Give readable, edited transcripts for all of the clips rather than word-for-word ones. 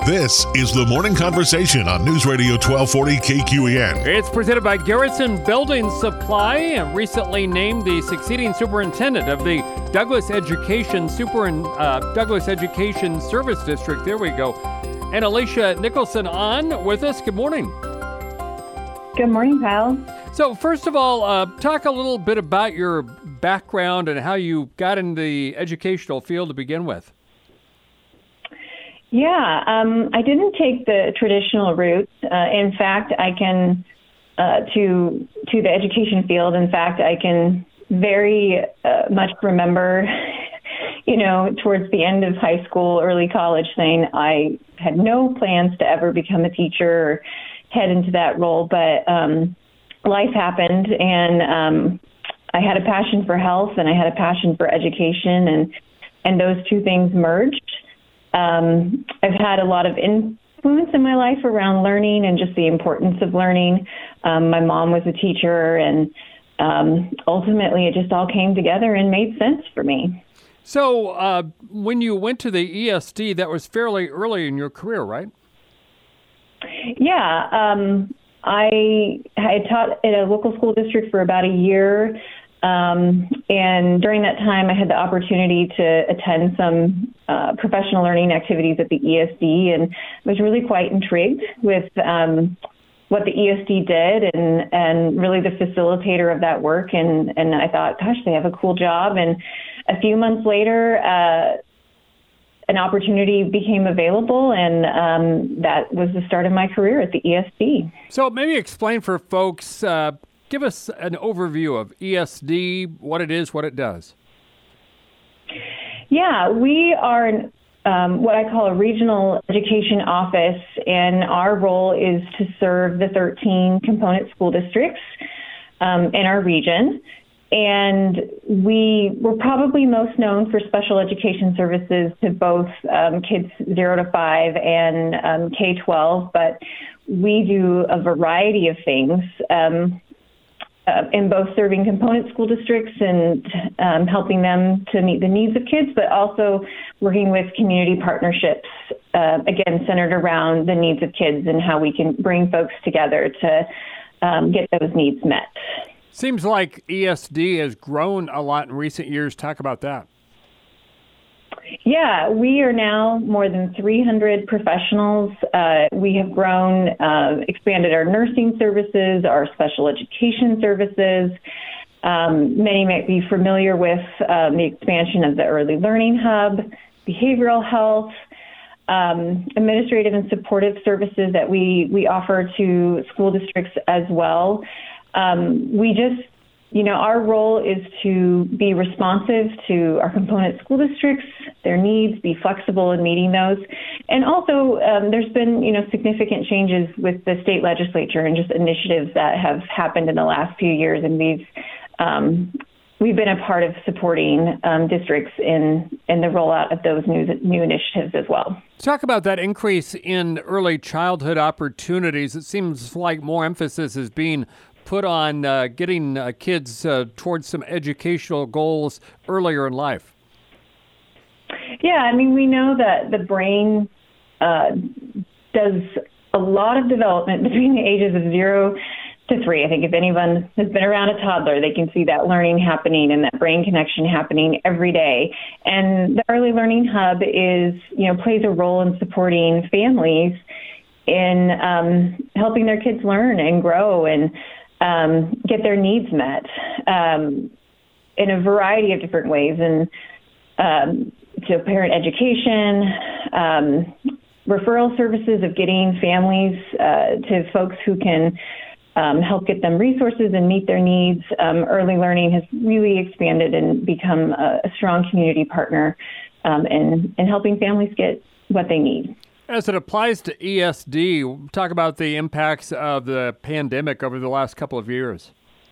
This is the Morning Conversation on News Radio 1240 KQEN. It's presented by Garrison Building Supply, and recently named the succeeding superintendent of the Douglas Education Service District. There we go. And Alicia Nicholson on with us. Good morning. Good morning, Kyle. So first of all, talk a little bit about your background and how you got in the educational field to begin with. Yeah, I didn't take the traditional route. In fact, I can to the education field. In fact, I can very much remember, towards the end of high school, early college, saying I had no plans to ever become a teacher or head into that role, but life happened, and I had a passion for health, and I had a passion for education, and those two things merged. I've had a lot of influence in my life around learning and just the importance of learning. My mom was a teacher, and ultimately it just all came together and made sense for me. So when you went to the ESD, that was fairly early in your career, right? Yeah. I had taught at a local school district for about a year. And during that time, I had the opportunity to attend some professional learning activities at the ESD, and was really quite intrigued with what the ESD did and really the facilitator of that work. And I thought, gosh, they have a cool job. And a few months later, an opportunity became available, and that was the start of my career at the ESD. So maybe explain for folks, give us an overview of ESD, what it is, what it does. Yeah, we are what I call a regional education office, and our role is to serve the 13 component school districts in our region. And we were probably most known for special education services to both kids 0 to 5 and K-12, but we do a variety of things in both serving component school districts and helping them to meet the needs of kids, but also working with community partnerships, again, centered around the needs of kids and how we can bring folks together to get those needs met. Seems like ESD has grown a lot in recent years. Talk about that. Yeah, we are now more than 300 professionals. We have grown, expanded our nursing services, our special education services. Many might be familiar with the expansion of the Early Learning Hub, behavioral health, administrative and supportive services that we offer to school districts as well. Our role is to be responsive to our component school districts, their needs, be flexible in meeting those. And also, there's been, significant changes with the state legislature and just initiatives that have happened in the last few years. And we've been a part of supporting districts in the rollout of those new initiatives as well. Talk about that increase in early childhood opportunities. It seems like more emphasis is being put on getting kids towards some educational goals earlier in life. Yeah, we know that the brain does a lot of development between the ages of 0 to 3. I think if anyone has been around a toddler, they can see that learning happening and that brain connection happening every day. And the Early Learning Hub plays a role in supporting families in helping their kids learn and grow and get their needs met in a variety of different ways. And so parent education, referral services of getting families to folks who can help get them resources and meet their needs. Early learning has really expanded and become a strong community partner in helping families get what they need. As it applies to ESD, talk about the impacts of the pandemic over the last couple of years.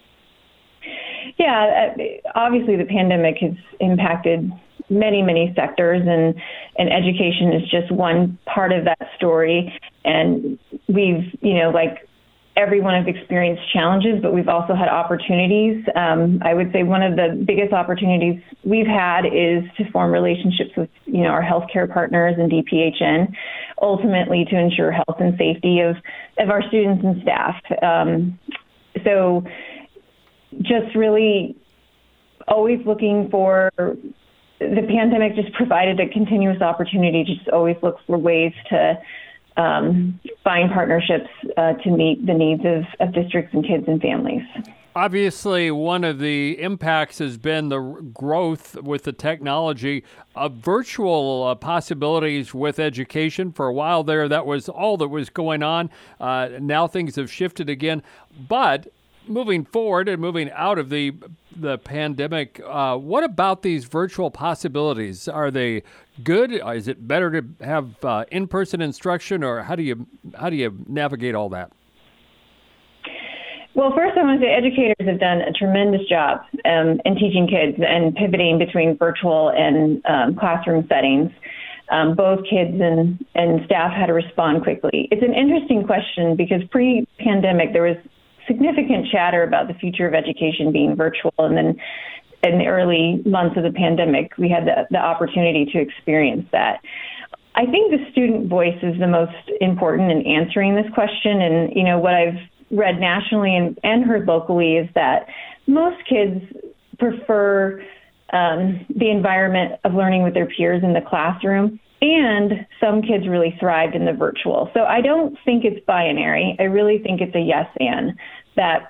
Yeah, obviously the pandemic has impacted many, many sectors, and education is just one part of that story. And we've, like everyone has experienced challenges, but we've also had opportunities. I would say one of the biggest opportunities we've had is to form relationships with, our healthcare partners and DPHN. ultimately to ensure health and safety of our students and staff. So just really always looking for, the pandemic just provided a continuous opportunity to just always look for ways to find partnerships to meet the needs of districts and kids and families. Obviously, one of the impacts has been the growth with the technology of virtual possibilities with education. For a while there, that was all that was going on. Now things have shifted again. But moving forward and moving out of the pandemic, what about these virtual possibilities? Are they good? Is it better to have in-person instruction, or how do you navigate all that? Well, first I want to say educators have done a tremendous job in teaching kids and pivoting between virtual and classroom settings. Both kids and staff had to respond quickly. It's an interesting question because pre-pandemic there was significant chatter about the future of education being virtual, and then in the early months of the pandemic, we had the opportunity to experience that. I think the student voice is the most important in answering this question, and what I've read nationally and heard locally is that most kids prefer the environment of learning with their peers in the classroom, and some kids really thrived in the virtual. So I don't think it's binary. I really think it's a yes and, that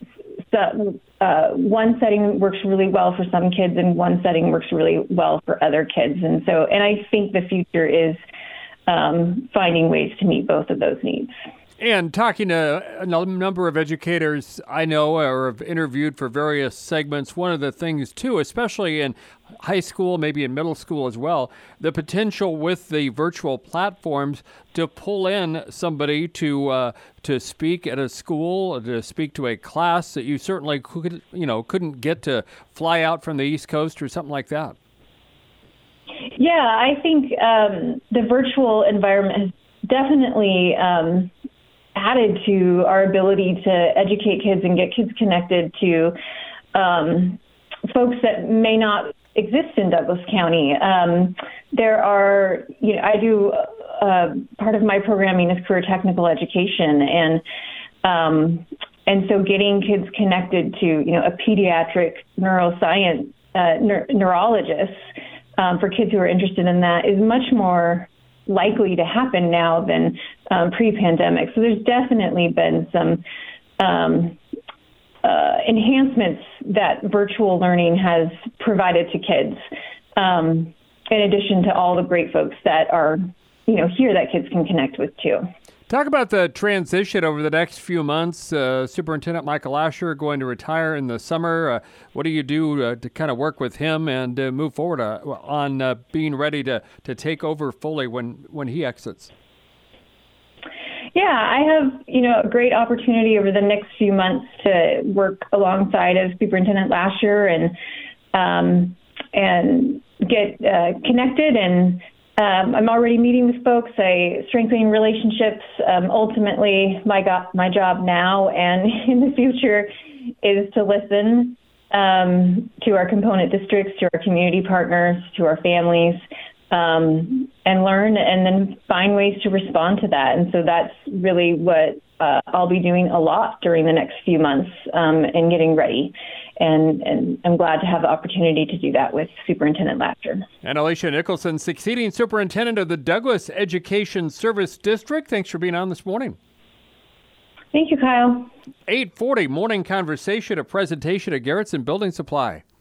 one setting works really well for some kids and one setting works really well for other kids. And I think the future is finding ways to meet both of those needs. And talking to a number of educators I know or have interviewed for various segments, one of the things, too, especially in high school, maybe in middle school as well, the potential with the virtual platforms to pull in somebody to speak at a school, to speak to a class that you certainly couldn't get to fly out from the East Coast or something like that. Yeah, I think the virtual environment has definitely added to our ability to educate kids and get kids connected to folks that may not exist in Douglas County. There are, I do, part of my programming is career technical education, and so getting kids connected to, a pediatric neuroscience neurologist for kids who are interested in that is much more likely to happen now than pre-pandemic. So there's definitely been some enhancements that virtual learning has provided to kids, in addition to all the great folks that are, here that kids can connect with too. Talk about the transition over the next few months. Superintendent Michael Asher going to retire in the summer. What do you do to kind of work with him and move forward on being ready to take over fully when he exits? Yeah, I have, a great opportunity over the next few months to work alongside of Superintendent Lasher and get connected, and I'm already meeting with folks, strengthening relationships. Ultimately, my job now and in the future is to listen to our component districts, to our community partners, to our families, and learn and then find ways to respond to that. And so that's really what I'll be doing a lot during the next few months and getting ready. And I'm glad to have the opportunity to do that with Superintendent Lasher. And Alicia Nicholson, succeeding superintendent of the Douglas Education Service District. Thanks for being on this morning. Thank you, Kyle. 8:40 Morning Conversation, a presentation of Garrettson Building Supply.